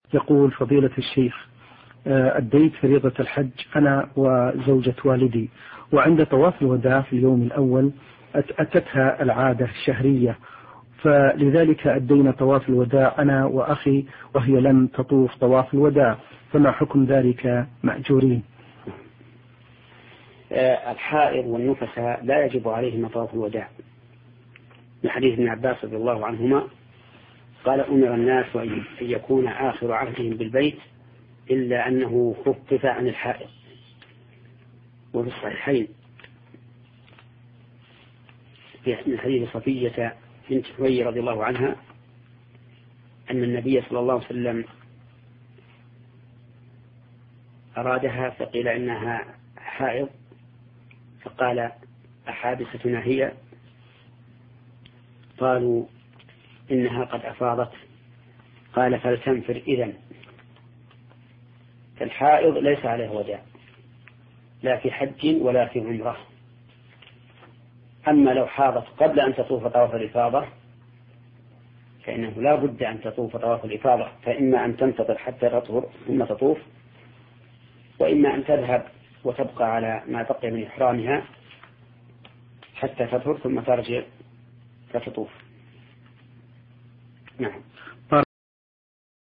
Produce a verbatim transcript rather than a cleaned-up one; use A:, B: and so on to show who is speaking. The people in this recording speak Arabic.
A: يقول: فضيلة الشيخ، أديت فريضة الحج أنا وزوجة والدي، وعند طواف الوداع في اليوم الأول أتتها العادة الشهرية، فلذلك أدينا طواف الوداع أنا وأخي وهي لم تطوف طواف الوداع، فما حكم ذلك مأجورين؟
B: الحائض والنفساء لا يجب عليهما طواف الوداع، من حديث ابن عباس رضي الله عنهما قال: أمر الناس أن يكون آخر عهدهم بالبيت إلا أنه خفف عن الحائض. وفي الصحيحين في حديث صفية بنت حوي رضي الله عنها أن النبي صلى الله عليه وسلم أرادها فقيل إنها حائض، فقال: أحابستنا هي؟ قالوا: إنها قد أفاضت. قال: فلتنفر إذن. فالحائض ليس عليه وداع لا في حج ولا في عمرة. أما لو حاضت قبل أن تطوف طواف الإفاضة فإنه لا بد أن تطوف طواف الإفاضة، فإما أن تنتظر حتى تطهر ثم تطوف، وإما أن تذهب وتبقى على ما بقي من إحرامها حتى تطهر ثم ترجع فتطوف. نعم.